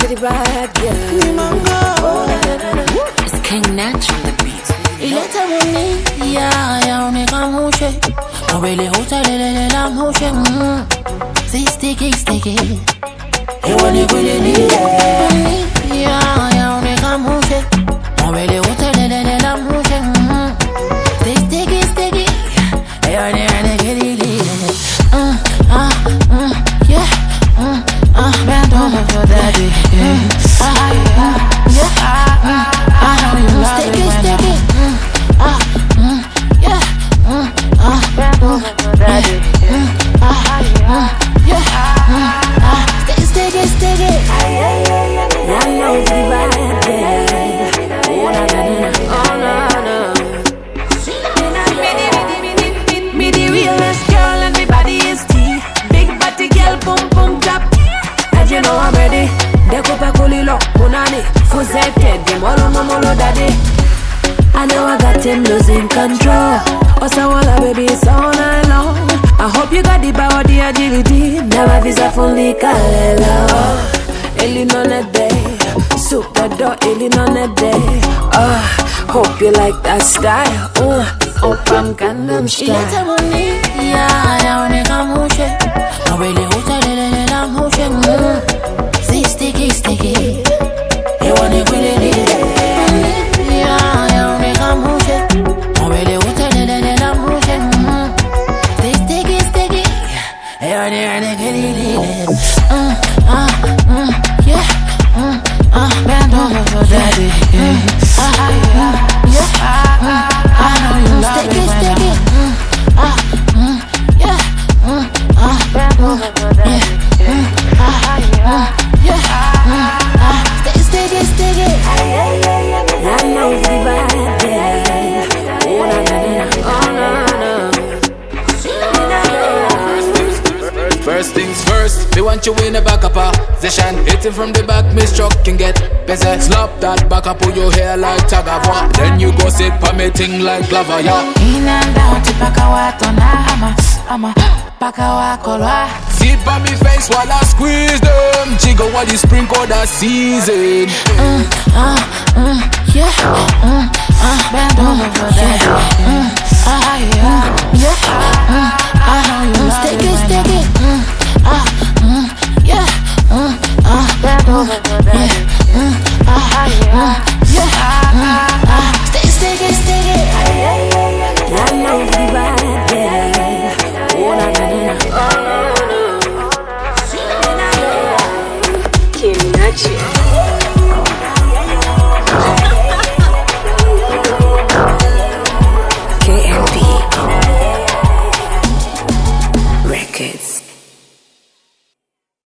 with the bad girl. It's King Natch on the beats. Ilete muni, ya unika mushe. Mobile hotel la mushe. See sticky. You wanna go to the ya unika mushe. Mobile hotel la mushe. See sticky. You wanna get it. Bend over for daddy. I know you love it when bend over for daddy. Sticky. I know the bad girl. Oh no. Me the realest girl and me body is tea. Big body girl, boom clap. As you know I'm ready. Decopa colilo, punani, fuzete, molo daddy. I know I got him losing control. Osawala baby, it's all night long. I hope you got the power, the agility. Never visa fully kalela. Elin on a day, super dog, Elin on a day. Hope you like that style. Opam Gangnam Style. Ilete muni, ya unika mushe. Mobile hotel la mushe. See sticky. You wanna go to the ya unika mushe. Mobile hotel la mushe. See sticky. You wanna get it. Bend over for daddy. I know you love it when bend over for daddy. Sticky. I know the bad girl. First things first, me want you in a backup position. Hitting from the back, me struck can get busy. Slap that back up, pull your hair like Tagawa. Then you go sit pa me ting like lava, yeah. In and out, pakawa tona ama pakawa kolwa. Sit by me face while I squeeze them. Jiggle while you sprinkle that season. Bend over for that. I know you love it when sticky. Bend over for that. Sticky. I know the bad girl. King Natch.